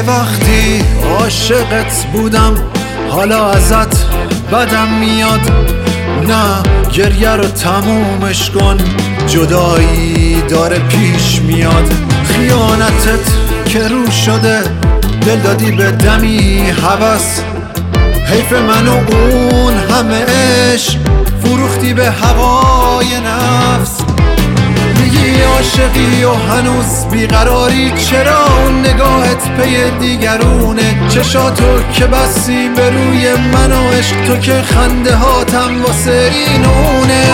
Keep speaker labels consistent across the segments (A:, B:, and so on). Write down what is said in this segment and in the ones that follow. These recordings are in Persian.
A: وقتی عاشقت بودم حالا ازت بدم میاد، نه گریه رو تمومش کن، جدایی داره پیش میاد. خیانتت که رو شده، دل دادی به دمی هوس، حیف من و اون همه عشق فروختی به هوای نفس. میگی عاشقی و هنوز بیقراری، چرا اون نگاهت پی دیگرونه؟ چشاتو که بستی به روی من و عشق، تو که خنده هاتم واسه این اونه.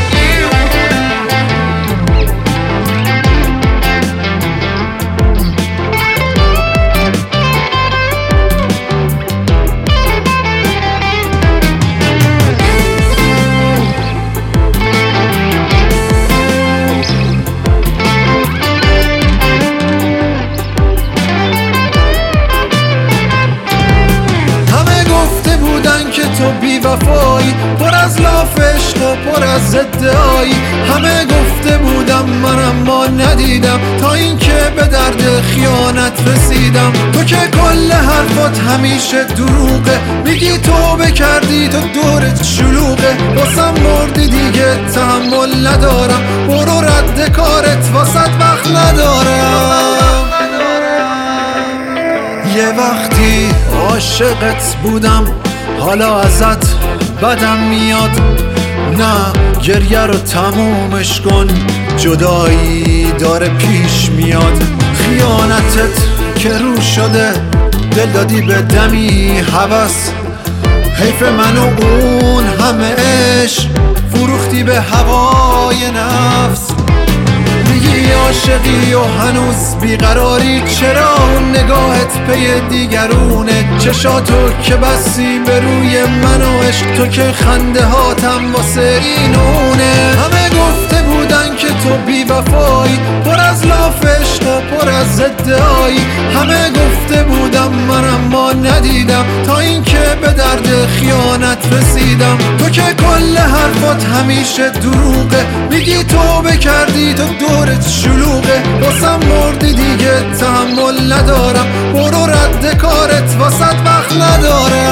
A: تو بی وفایی، پر از لاف عشق و پر از ادعایی. همه گفته بودم من اما ندیدم، تا اینکه به درد خیانت رسیدم. تو که کل حرفات همیشه دروغه، میگی تو بکردی تو دورت شلوغه. واسم مردی دیگه تحمل ندارم، برو رد کارت واسط وقت ندارم. یه وقتی عاشقت بودم حالا ازت بدم میاد، نه گریه رو تمومش کن، جدایی داره پیش میاد. خیانتت که رو شده، دل دادی به دمی هوس، حیف من و اون همه عشق فروختی به هوای نفس. میگی عاشقی و هنوز بیقراری، چرا اون نگاهت پی دیگرونه؟ چشاتو که بستی به روی من و عشق، تو که خنده هاتم واسه این اونه. همه گفته بودن که تو بی وفایی، پر از لاف عشق و پر از ادعایی. همه گفته بودم من اما ندیدم، تا اینکه به درد خیانت رسیدم. تو که کل حرفات همیشه دروغه، میگی تو بکردی تو دورت شلوغه. واسم مردی دیگه تحمل ندارم، برو رد کارت واسط وقت نداره.